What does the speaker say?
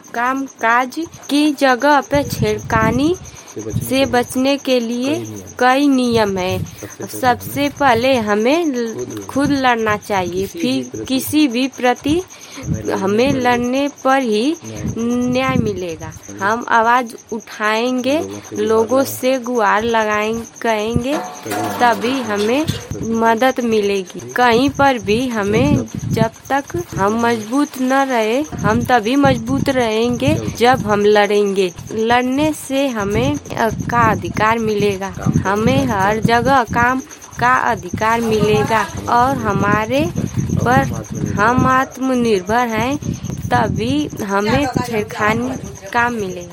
कामकाज की जगह पे छेड़खानी से बचने के लिए कई नियम है। सबसे पहले हमें खुद लड़ना चाहिए, फिर किसी भी प्रति हमें लड़ने पर ही न्याय मिलेगा। हम आवाज उठाएंगे, लोगों से गुहार करेंगे, तभी हमें मदद मिलेगी। कहीं पर भी हमें जब तक हम मजबूत न रहे, हम तभी मजबूत रहेंगे जब हम लड़ेंगे। लड़ने से हमें का अधिकार मिलेगा, हमें हर जगह काम का अधिकार मिलेगा और हमारे पर हम आत्मनिर्भर हैं, तभी हमें छेड़खानी काम मिलेगा।